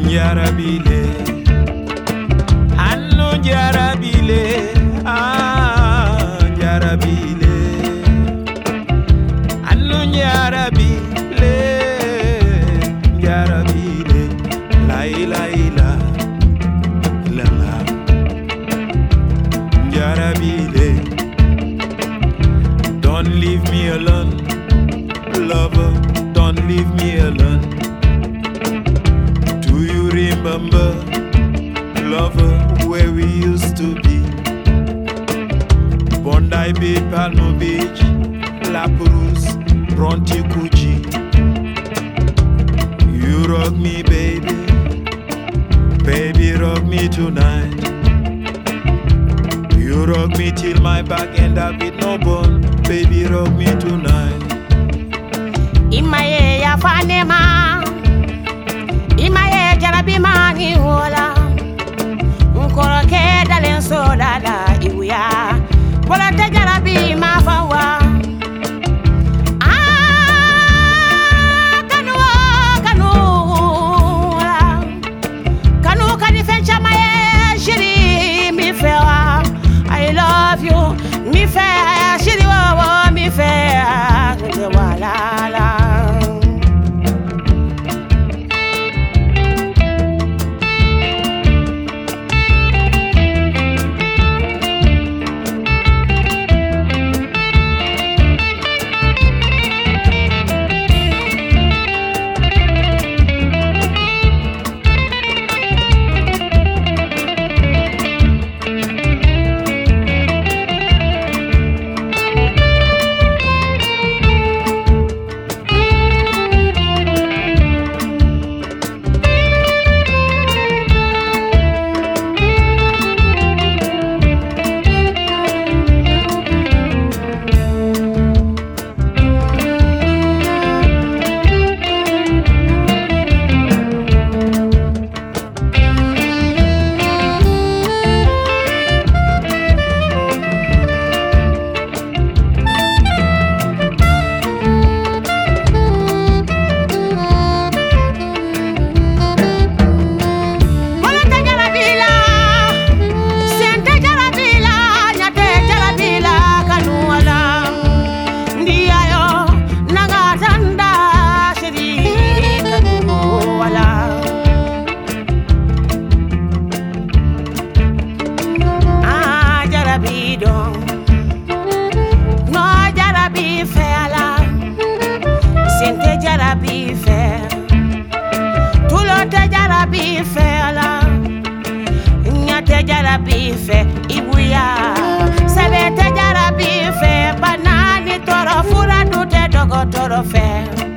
Jarabile, Anno Jarabile, Jarabile, Anno Jarabile, Jarabile, Laila, Lala, Jarabile, don't leave me alone, lover, don't leave me alone. Remember, lover, where we used to be. Bondi Bay, Palmo Beach, La Perouse, Bronte-Cucci. You rock me, baby, baby, rock me tonight. You rock me till my back end up with no bone, baby, rock me tonight. Imaye ya fanema, Imaye jarabi mangi wola, Nkoroke dalen soda la iwya, Bola te jarabi mafawa. Kanu kanifencha maye shiri mi fewa. I love you, mi fe shiri wawo mi fe wala. Jarabife, ibuya, sabete jarabife, banani toro fura dute dogo toro fe.